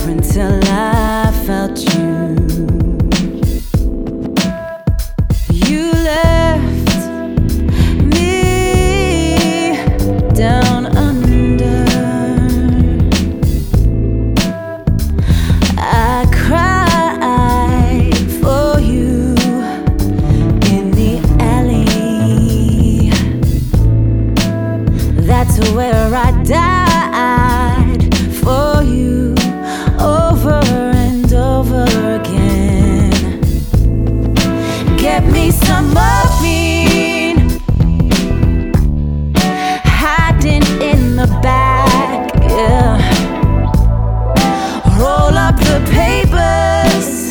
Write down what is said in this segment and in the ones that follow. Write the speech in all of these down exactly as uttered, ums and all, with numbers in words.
until I felt you. You left me down under. I cried for you in the alley. That's where I died for you over and over again. Get me some morphine, hiding in the back, yeah. Roll up the papers,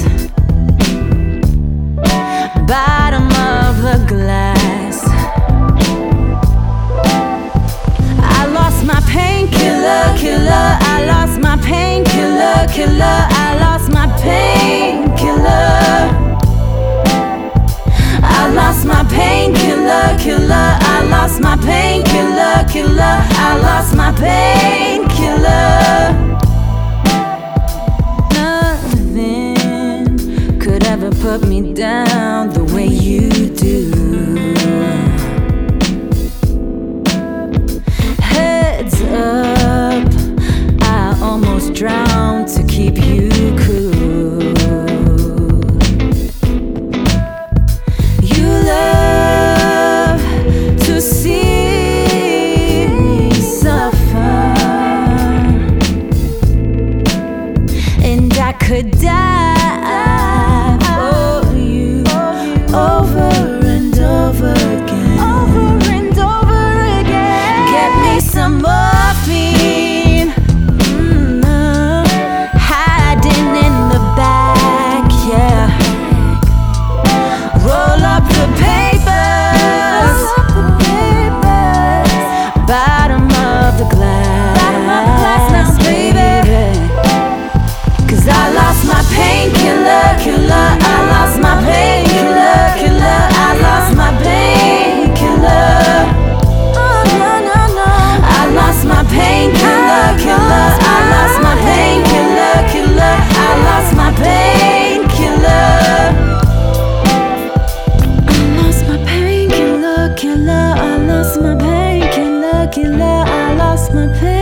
bottom of the glass. I lost my painkiller, killer. I lost my painkiller, killer. I lost my painkiller. I lost my painkiller, killer. I lost my painkiller, killer. I lost my painkiller. Nothing could ever put me down the way you do. Heads up, I almost drowned to keep you cool. You love to see me suffer, and I could die for you over and over again. Over and over again. Get me some morphine, mm, hiding in the back, yeah. Roll up the papers, bottom of the glass, bottom of the glass now, baby. 'Cause I lost my painkiller, killer. I lost my painkiller, killer. I lost my painkiller. Oh no no no. I lost my painkiller, killer. I lost my painkiller, killer. I lost my painkiller. I lost my painkiller, killer. I lost my painkiller, killer. I lost my painkiller.